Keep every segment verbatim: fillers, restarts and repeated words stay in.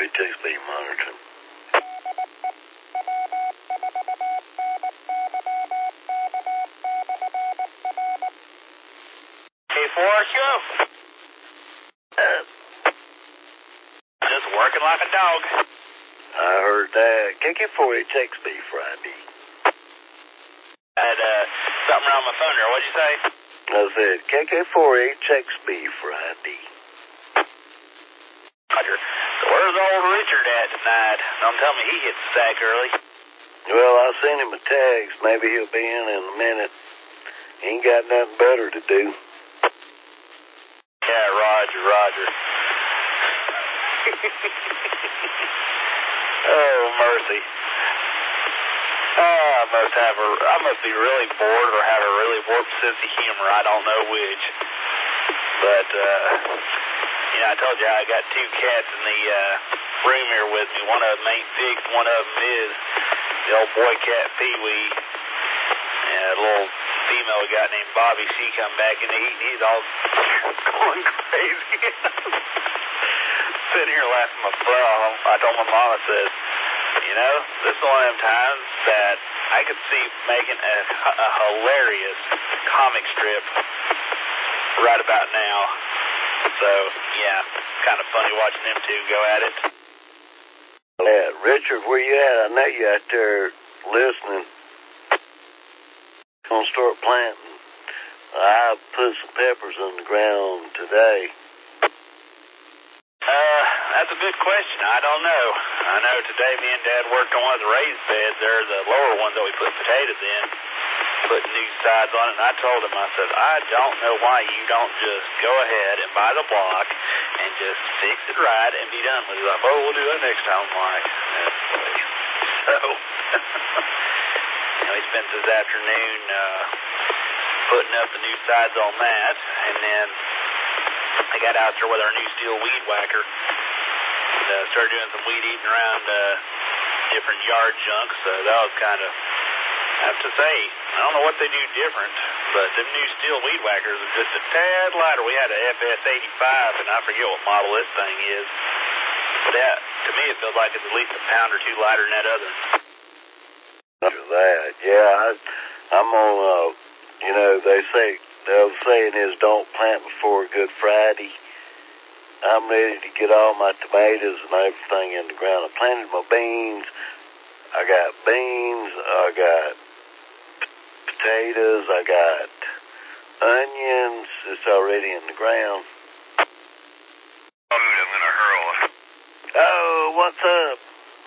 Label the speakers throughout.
Speaker 1: forty, take speed monitoring.
Speaker 2: K four, show.
Speaker 1: Uh,
Speaker 2: Just working like a dog.
Speaker 1: I heard that. K K forty, take speed Friday.
Speaker 2: I had uh, something wrong with my phone there. What'd you say?
Speaker 1: I said, K K forty, check speed Friday.
Speaker 2: Roger. So where's old Richard at tonight? Don't tell me he hit the sack early.
Speaker 1: Well, I sent him a text. Maybe he'll be in in a minute. He ain't got nothing better to do.
Speaker 2: Yeah, Roger, Roger. Oh, mercy. Oh, I must have a, I must be really bored or have a really warped sense of humor. I don't know which. But, uh, you know, I told you I got two cats in the uh, room here with me. One of them ain't fixed, one of them is. The old boy cat Pee-wee. And a little female we got named Bobby, she come back in the heat and he's all going crazy. Sitting here laughing my butt off. I told my mom, I said, you know, this is one of them times that I could see making a, a hilarious comic strip right about now. So, yeah, it's kind of funny watching them two go at it.
Speaker 1: Yeah, Richard, where you at? I know you out there listening. Gonna start planting. I put some peppers on the ground today.
Speaker 2: Uh, that's a good question. I don't know. I know today me and Dad worked on one of the raised beds there, the lower one that we put potatoes in, put new sides on it, and I told him, I said, I don't know why you don't just go ahead and buy the block and just fix it right and be done with it. He's like, oh, we'll do that next time, Mike. So, you know, he spent this afternoon uh, putting up the new sides on that, and then I got out there with our new steel weed whacker and uh, started doing some weed eating around uh, different yard junk, so that was kind of, I have to say, I don't know what they do different, but them new steel weed whackers are just a tad lighter. We had a F S eighty-five, and I forget what model this thing is, but that, to me it feels like it's at least a pound or two lighter than that other.
Speaker 1: After that, yeah, I, I'm on, uh, you know, they say, the old saying is don't plant before Good Friday. I'm ready to get all my tomatoes and everything in the ground. I planted my beans. I got beans. I got potatoes. I got onions. It's already in the ground.
Speaker 3: I'm gonna hurl.
Speaker 1: Oh, what's up?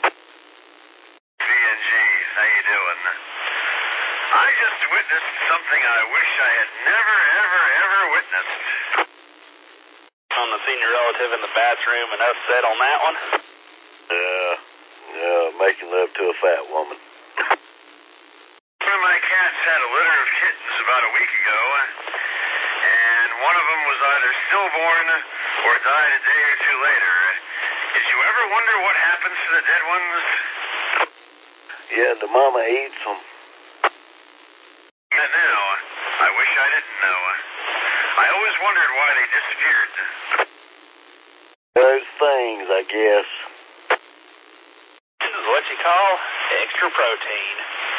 Speaker 3: B and G, how you doing? I just witnessed something I wish I had never, ever, ever witnessed.
Speaker 2: On the senior relative in the bathroom and upset on that one?
Speaker 1: Yeah, yeah, making love to a fat woman.
Speaker 3: One of my cats had a litter of kittens about a week ago, and one of them was either stillborn or died a day or two later. Did you ever wonder what happens to the dead ones?
Speaker 1: Yeah, the mama eats them.
Speaker 3: Yeah, now, I wish I didn't know. I always wondered why they disappeared.
Speaker 1: Those things, I guess.
Speaker 2: This is what you call extra protein.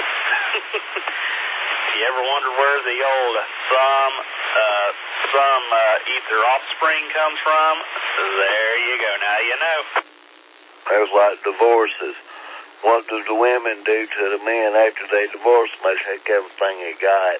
Speaker 2: If you ever wonder where the old some, uh, some, uh, eat their offspring comes from, there you go. Now you know.
Speaker 1: There's like divorces. What do the women do to the men after they divorce them? They take everything they got.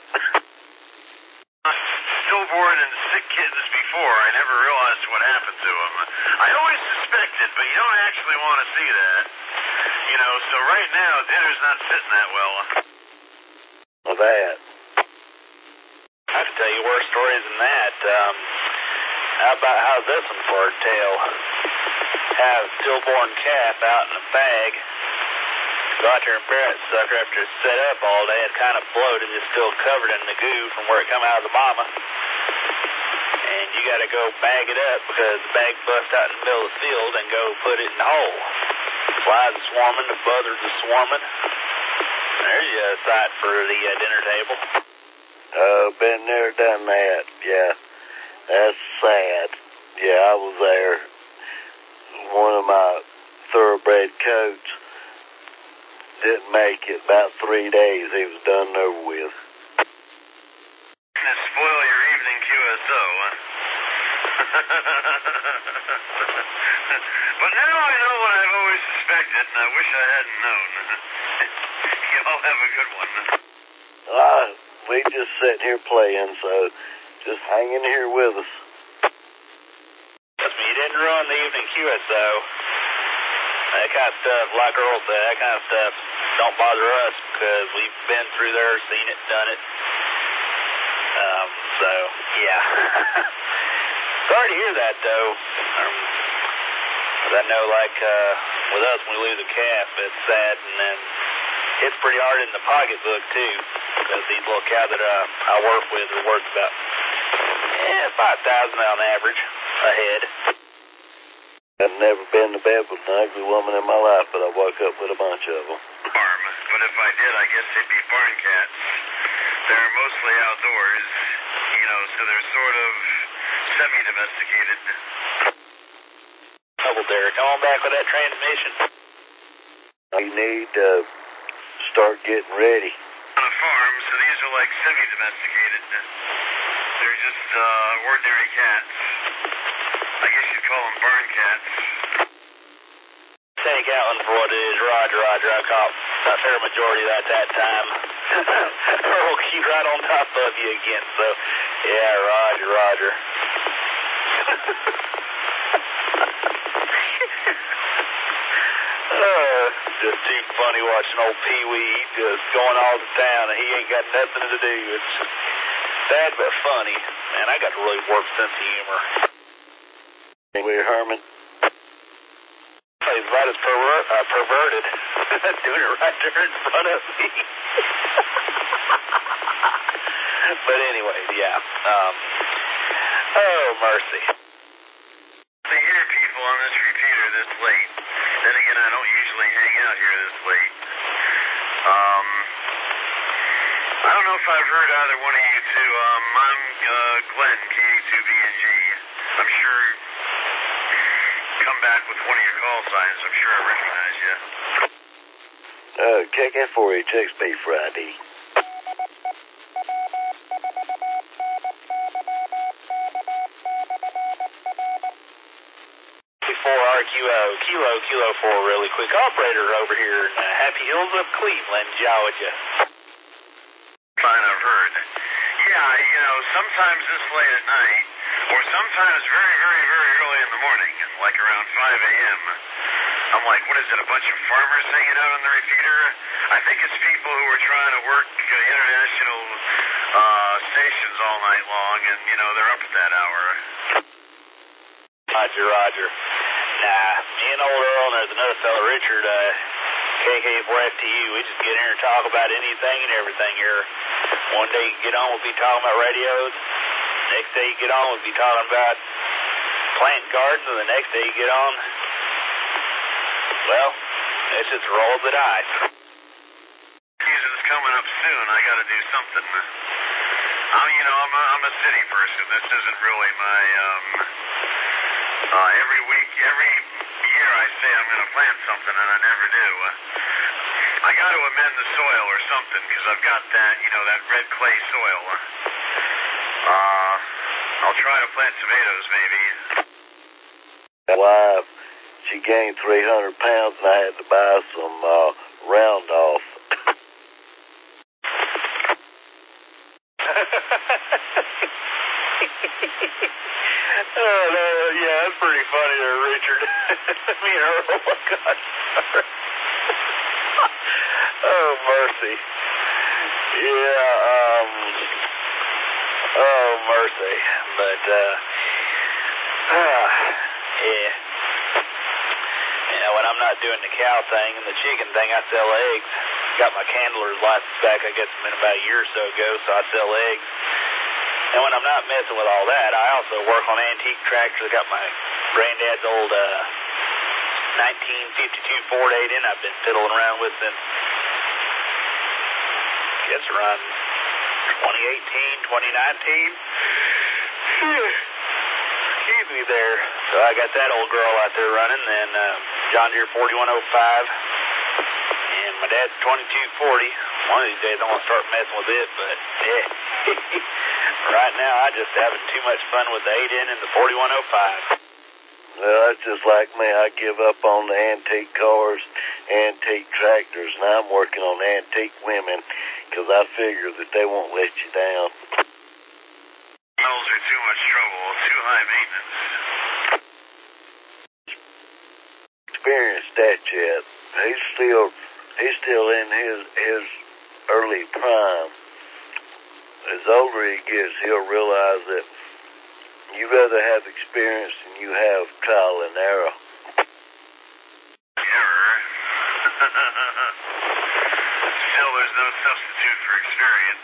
Speaker 3: Stillborn and sick kittens before, I never realized what happened to them. I always suspected, but you don't actually want to see that. You know, so right now, dinner's not sitting that well.
Speaker 1: Well, that.
Speaker 2: I can tell you worse stories than that. Um, how about how's this one for a tale? Have a stillborn calf out in a bag. Go out there and parent sucker after it's set up all day. It's kind of bloated. It's still covered in the goo from where it come out of the mama. And you got to go bag it up because the bag busts out in the middle of the field and go put it in the hole. Flies are swarming. The buzzards are swarming. There's you a sight for the uh, dinner table.
Speaker 1: Oh, been there, done that. Yeah, that's sad. Yeah, I was there. One of my good coach. Didn't make it. About three days, he was done and over with.
Speaker 3: Spoil your evening Q S O, huh? But now I know what I've always suspected, and I wish I hadn't known. Y'all have a good one.
Speaker 1: Uh, we just sitting here playing, so just hang in here with us.
Speaker 2: Trust me, you didn't ruin the evening Q S O. That kind of stuff, like Earl said, that kind of stuff don't bother us because we've been through there, seen it, done it. Um, so, yeah. Sorry to hear that, though. Um, 'cause I know, like, uh, with us, when we lose a calf, it's sad, and then it's pretty hard in the pocketbook, too, because these little cows that uh, I work with are worth about, yeah, five thousand on average a head.
Speaker 1: I've never been to bed with an ugly woman in my life, but I woke up with a bunch of them.
Speaker 3: Farm, but if I did, I guess they'd be barn cats. They're mostly outdoors, you know, so they're sort of semi-domesticated.
Speaker 2: Double there. Come on back with that transmission.
Speaker 1: You need to start getting ready.
Speaker 3: On a farm, so these are like semi-domesticated. They're just uh, ordinary cats. I guess you'd call them barn cats.
Speaker 2: Take Outland for what it is. Roger, Roger. I caught a fair majority of that that time. Earl keep right on top of you again, so yeah, Roger, Roger. uh, just too funny watching old Pee Wee just going all to town and he ain't got nothing to do. It's sad but funny. Man, I got a really warped sense of humor.
Speaker 1: Anyway, Herman.
Speaker 2: He's about as perver- uh, perverted. Doing it right there in front of me. But anyway, yeah. Um, oh, mercy.
Speaker 3: To hear people on this repeater this late. Then again, I don't usually hang out here this late. Um, I don't know if I've heard either one of you two. Um, I'm uh, Glenn, K A two B N G. I'm sure... Come back with one of your call signs. I'm sure I recognize you.
Speaker 1: Uh, K K four H X P Friday.
Speaker 2: four R Q O, Kilo, Kilo four, really quick. Operator over here in uh, Happy Hills of Cleveland, Georgia.
Speaker 3: Fine, I've heard. Yeah, you know, sometimes this late at night, or sometimes very, very, very early in the morning, like around five a.m., I'm like, what is it, a bunch of farmers hanging out on the repeater? I think it's people who are trying to work uh, international uh, stations all night long, and, you know, they're up at that hour.
Speaker 2: Roger, Roger. Nah, me and old Earl, and there's another fellow, Richard, uh, K K four F T U, we just get in here and talk about anything and everything here. One day you get on, we'll be talking about radios. Next day you get on, we'll be talking about planting gardens, and the next day you get on, well, it's just a roll of the dice.
Speaker 3: Season's coming up soon. I got to do something. I'm, you know, I'm a, I'm a city person. This isn't really my, um, uh, every week, every year I say I'm going to plant something, and I never do. I got to amend the soil or something, because I've got that, you know, that red clay soil. Uh, I'll try to plant tomatoes, maybe.
Speaker 1: My wife, she gained three hundred pounds, and I had to buy some uh, Roundoff.
Speaker 2: Oh, no, yeah, that's pretty funny there, Richard. Me and Earl, oh my God. Oh, mercy. Yeah, um, oh, mercy. But, uh, uh, yeah. Yeah, when I'm not doing the cow thing and the chicken thing, I sell eggs. Got my candler's license back, I guess, been about a year or so ago, so I sell eggs. And when I'm not messing with all that, I also work on antique tractors. I got my granddad's old uh, nineteen fifty-two Ford eight in I've been fiddling around with since, I guess, around twenty eighteen, twenty nineteen. Excuse me there. So I got that old girl out there running, and uh, John Deere forty-one oh five, and my dad's twenty-two forty. One of these days I want to start messing with it, but yeah. Right now I'm just having too much fun with the eight N and the forty-one oh five.
Speaker 1: Well, that's just like me. I give up on the antique cars, antique tractors, and I'm working on antique women because I figure that they won't let you down.
Speaker 3: Those are too much trouble, too high maintenance.
Speaker 1: Experienced that yet. He's still, he's still in his his early prime. As older he gets, he'll realize that you rather have experience than you have trial and error.
Speaker 3: Error? Still, there's no substitute for experience.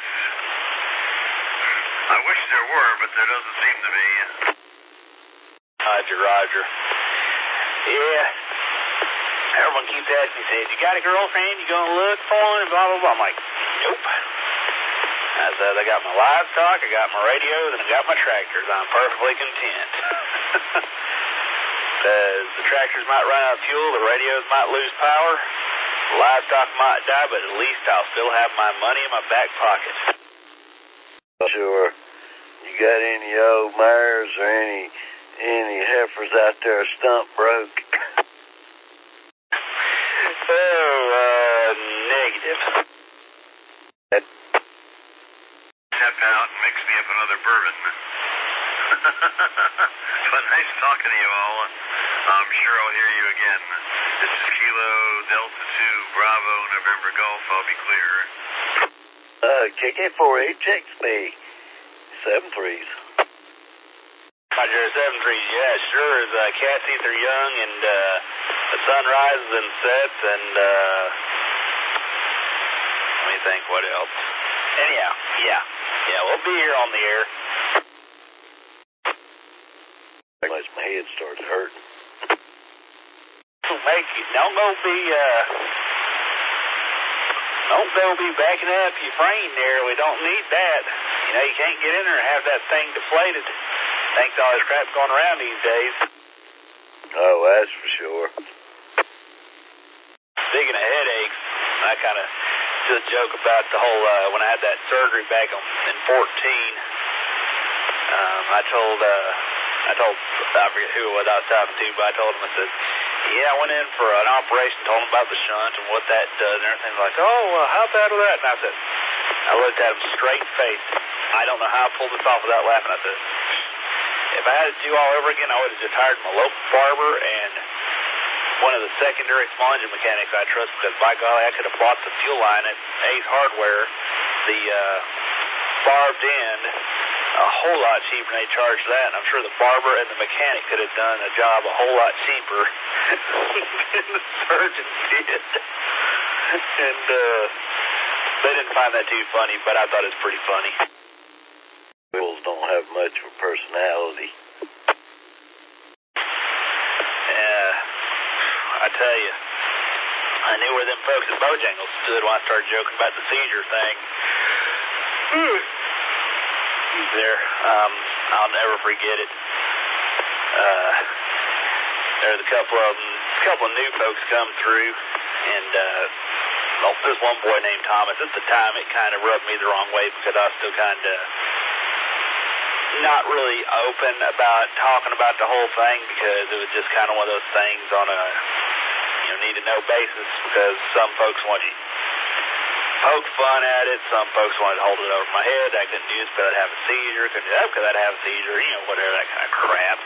Speaker 3: I wish there were, but there doesn't seem to be.
Speaker 2: Roger, Roger. Yeah. Everyone keeps asking me, says, you got a girlfriend? You going to look for one? And blah, blah, blah. I'm like, nope. I said, I got my livestock, I got my radios, and I got my tractors. I'm perfectly content. Because the tractors might run out of fuel, the radios might lose power, the livestock might die, but at least I'll still have my money in my back pocket.
Speaker 1: Sure. You got any old mares or any any heifers out there stump broke?
Speaker 2: Oh, uh, negative.
Speaker 3: Step out and mix me up another bourbon. But nice talking to you all. I'm sure I'll hear you again. This is Kilo Delta two Bravo November Golf. I'll be clear.
Speaker 1: Uh, K K four H X B. Seven threes.
Speaker 2: Roger, seven threes, yeah, sure. As uh, cats eat their young and uh, the sun rises and sets and, uh, let me think what else. Anyhow, yeah. Yeah, we'll be here on the air.
Speaker 1: Unless my head starts hurting.
Speaker 2: Make you, don't go be, uh, don't go be backing up your frame there. We don't need that. You know, you can't get in there and have that thing deflated. Thanks to all this crap going around these days.
Speaker 1: Oh, that's for sure.
Speaker 2: Speaking of headaches, I kind of just joke about the whole, uh, when I had that surgery back on, in fourteen, um, I told, uh, I told, I forget who it was I was talking to, but I told him, I said, yeah, I went in for an operation, told him about the shunt and what that does and everything. Like, oh, well, how bad was that? And I said, I looked at him straight in the face. I don't know how I pulled this off without laughing. I said, if I had to do all over again, I would have just hired my local barber and one of the secondary small engine mechanics I trust, because by golly, I could have bought the fuel line at Ace Hardware, the uh, barbed end, a whole lot cheaper than they charged that, and I'm sure the barber and the mechanic could have done a job a whole lot cheaper than the surgeon did. And uh, they didn't find that too funny, but I thought it was pretty funny.
Speaker 1: Bulls don't have much of a personality.
Speaker 2: Yeah, I tell you, I knew where them folks at Bojangles stood when I started joking about the seizure thing. There, um, I'll never forget it. Uh, there's a couple of them, a couple of new folks come through, and uh, well, this one boy named Thomas. At the time, it kind of rubbed me the wrong way because I was still kind of not really open about talking about the whole thing because it was just kind of one of those things on a you know need to know basis because some folks want you poke fun at it, some folks wanted to hold it over my head. I couldn't do this because I'd have a seizure, couldn't do that because I'd have a seizure, you know, whatever, that kind of crap.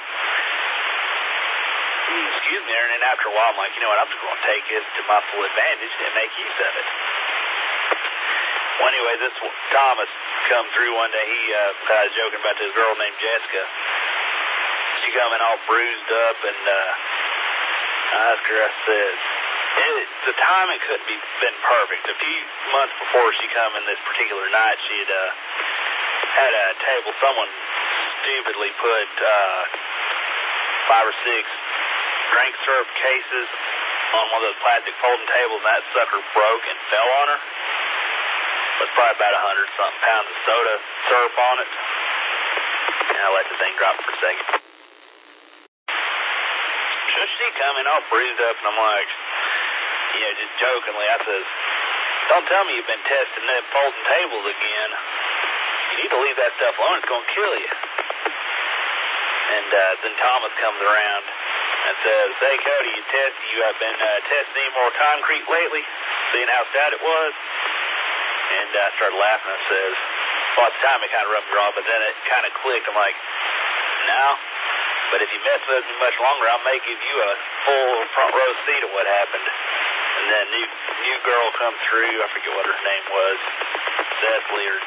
Speaker 2: Excuse me, and then after a while I'm like, you know what, I'm just going to take this to my full advantage and make use of it. Well, anyway, this Thomas come through one day. He uh, I was joking about this girl named Jessica. She come in all bruised up, and uh, I asked her, I said, it, the timing couldn't be been perfect. A few months before she come in this particular night, she'd uh, had a table. Someone stupidly put uh, five or six drink syrup cases on one of those plastic folding tables, and that sucker broke and fell on her. It was probably about a hundred something pounds of soda syrup on it. And I let the thing drop for a second. so she come in all bruised up, and I'm like, you know, just jokingly, I says, don't tell me you've been testing them folding tables again. You need to leave that stuff alone. It's going to kill you. And uh, then Thomas comes around and says, hey, Cody, you test, you have been uh, testing any more concrete lately, seeing how stout it was? And uh, I started laughing and says, well, at the time it kind of rubbed me wrong, but then it kind of clicked. I'm like, no, but if you mess with me much longer, I may give you a full front row seat of what happened. And then new new girl come through, I forget what her name was, Cecily or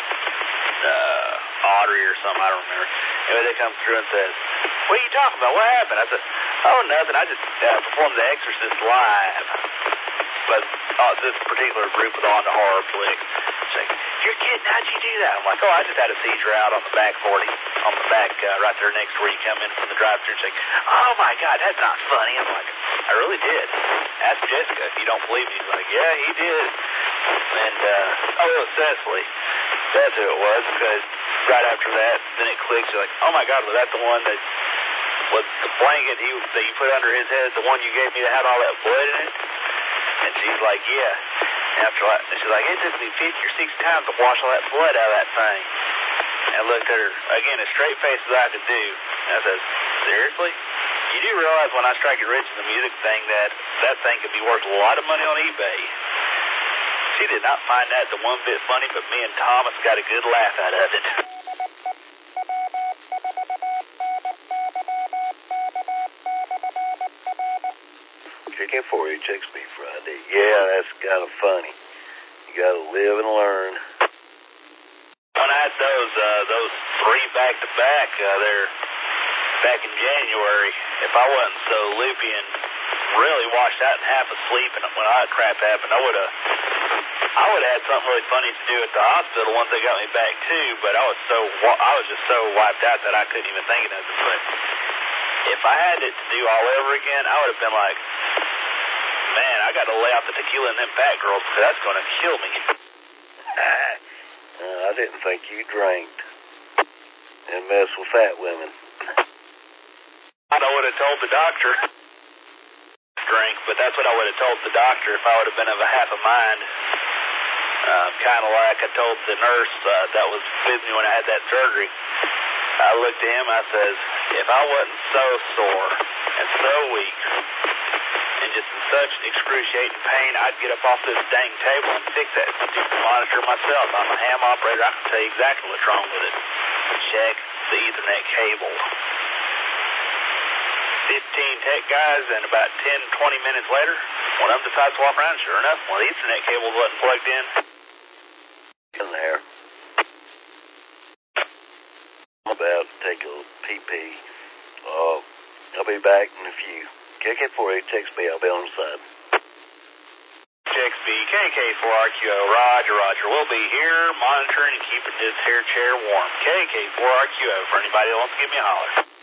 Speaker 2: uh, Audrey or something, I don't remember. Anyway, they come through and says, what are you talking about? What happened? I said, oh, nothing. I just uh, performed The Exorcist live. But uh, this particular group was on the horror flick. She's like, you're kidding? How'd you do that? I'm like, oh, I just had a seizure out on the back forty, on the back uh, right there next to where you come in from the drive-thru. She's like, oh, my God, that's not funny. I'm like, I really did. Ask Jessica if you don't believe me. He's like, yeah, he did. And, uh, oh, it was Cecily. That's who it was, because right after that, then it clicks. You're like, oh, my God, was that the one that was the blanket he, that you put under his head, the one you gave me that had all that blood in it? And she's like, yeah. After I, she's like, it took me fifty or sixty times to wash all that blood out of that thing. And I looked at her, again, as straight face as I could do. And I said, seriously? You do realize when I strike it rich in the music thing that that thing could be worth a lot of money on eBay. She did not find that the one bit funny, but me and Thomas got a good laugh out of it.
Speaker 1: Chicken four H X B Friday. Yeah, that's kind of funny. You got to live and learn.
Speaker 2: When I had those uh, those three back to back uh, there back in January, if I wasn't so loopy and really washed out and half asleep, and when all that crap happened, I would have I would have had something really funny to do at the hospital once they got me back too. But I was so I was just so wiped out that I couldn't even think of nothing. But if I had it to do all over again, I would have been like, man, I got to lay out the tequila and them fat girls because that's going to kill me.
Speaker 1: uh, I didn't think you drank and mess with fat women.
Speaker 2: I would have told the doctor drink, but that's what I would have told the doctor if I would have been of a half a mind. Uh, kind of like I told the nurse uh, that was with me when I had that surgery. I looked at him, I says, if I wasn't so sore and so weak and just in such excruciating pain, I'd get up off this dang table and fix that stupid monitor myself. I'm a ham operator. I can tell you exactly what's wrong with it. Check the Ethernet cable. fifteen tech guys, and about ten, twenty minutes later, one of them decides to walk around. Sure enough, one of the Ethernet cables wasn't plugged in.
Speaker 1: In there. I'm about to take a pee-pee. Uh, I'll be back in a few. K K four H X B, I'll be on the side.
Speaker 2: H X B, K K four R Q O, Roger, Roger. We'll be here monitoring and keeping this here chair warm. K K four R Q O for anybody that wants to give me a holler.